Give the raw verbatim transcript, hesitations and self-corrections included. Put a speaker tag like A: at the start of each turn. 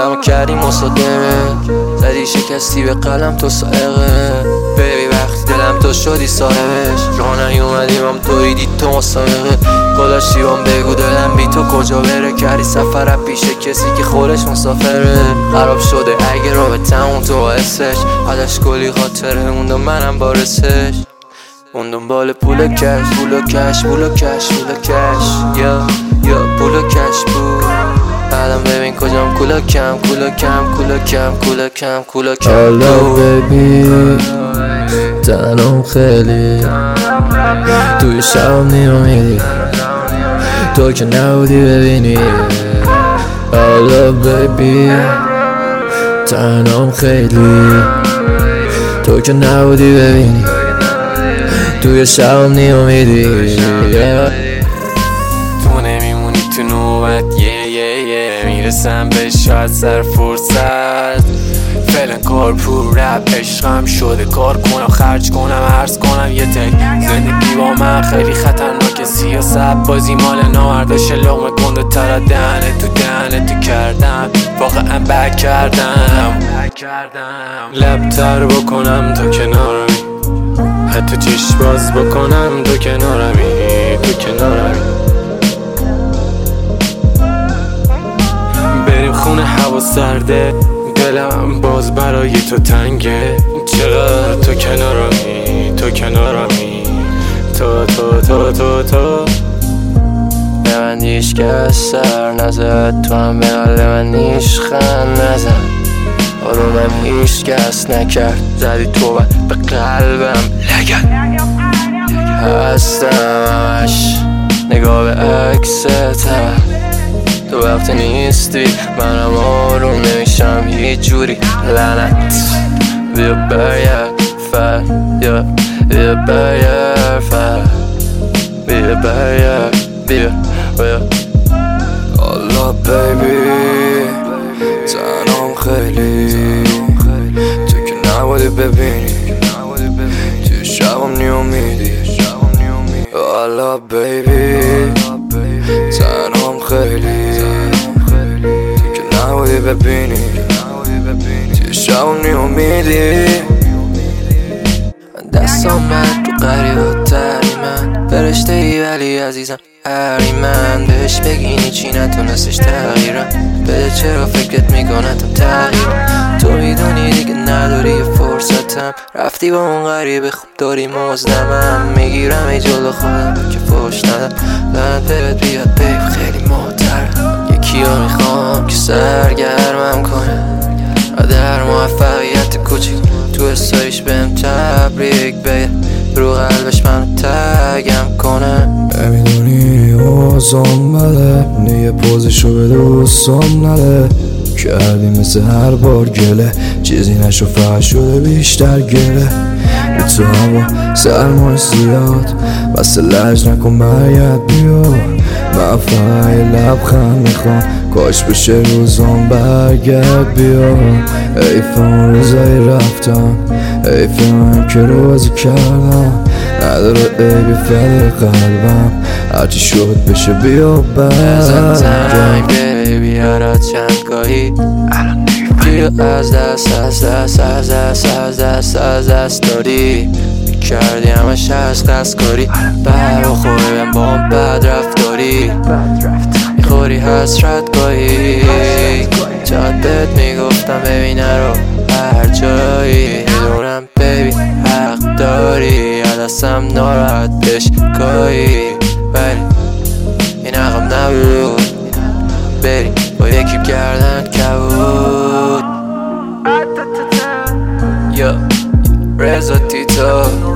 A: اما کردی مصادره، زدی شکستی به قلم تو سائقه. بیبی وقتی دلم تو شدی صاحبش، راه نیومدیم هم دویدی تو مسابقه. گذاشتی بام بگو دلم بی تو کجا بره، کردی سفر پیش کسی که خودش مسافره. خراب شده اگه رابطمون تو باعثش، ازش کلی خاطره موندم منم بارسش. اون دنبال پول کش پول کش پول کش پول کش یا یا پول کش بود. الان ببین کجام کولا کم کولا کم کولا کم کولا کم کولا کم.
B: حالا ببی تنم خیلی توی شب نیومیدی، تو که نبودی ببینی. حالا ببی تنم خیلی تو که نبودی ببینی، توی شب نیومیدی.
C: تو نمیمونی تو نوبت یه یه یه میرسم به شاید سر فرصت. فعلا کار پور رپ عشقم شده، کار کنم خرج کنم عرض کنم یه تک. زندگی با من خیلی خطرناکه، سیاست بازی مال ناورداشه. لقمه گنده تر دهنه تو دهنه تو کردم، واقعا بک کردم. لب تر بکنم تو کنارمی، حتی چشم باز بکنم تو کنارمی تو کنارمی. بریم خونه هوا سرده، دلم باز برای تو تنگه. چقدر تو کنارمی تو کنارمی تو تو تو تو تو.
A: به من هیچکس سر نزد، تو هم به قلب من نیشخند نزد. آرومم هیچکس نکرد، زدی تو به قلبم لگد. هستم همش نگاه به عکستم، تو وقتی نیستی منم آروم نمیشم هیچ جوری. لعنت بیا برگرد فر بیا بیا برگرد فر بیا برگرد بیا بیا.
B: حالا بیبی تنم خیلی تو که نبودی ببینی، توی شبم نیومیدی. حالا بیبی تنم خیلی تو که نبودی ببینی، توی شبم نیومیدی.
A: دستم من تو قریبا تری من، فرشته ای ولی عزیزم هری من. بهش بگینی چی نتونستش تغییرم، بده چرا فکرت میکنتم تغییرم. تو میدونی دیگه نداری فرصتم، رفتی با اون غریبه خوب داری مزدمم. میگیرم ای جلو خودم که فوش ندم، لعنت بهت بیاد بیب خیلی محترم. یکی رو میخوام که سرگرمم کنه، در موفقیت کوچیک تو استایش بهم تبریک بگه، رو قلبش منو تگم کنه.
B: نمیدونی اوزم بده، نیه پوزشو به دوستم نده. کردی مثل هر بار گله، چیزی نشو فقط شده بیشتر گله. به تو هوا سرمای زیاد، بس لج نکن برگرد بیا. من فقط یه لبخند میخوام، کاش بشه روزام برگرد بیا. حیف اون روزایی رفتم، حیف من که روزی کردم. نداره عیبی فدای قلبم، هرچی شد بشه بیا برگرد.
A: بیبی هرات چندگاهی بیا از دست از دست از دست از دست از دست داری. کردی همش از دست کاری، برا خورم با هم بد رفتاری. میخوری حسرت گاهی، چقدر بهت میگفتم ببین نرو هر جایی. میدونم بیبی حق داری، از دستم ناراحت بشکایی، ولی این حقم نبود بری با یکی گردن کبود. یا رزا تیتو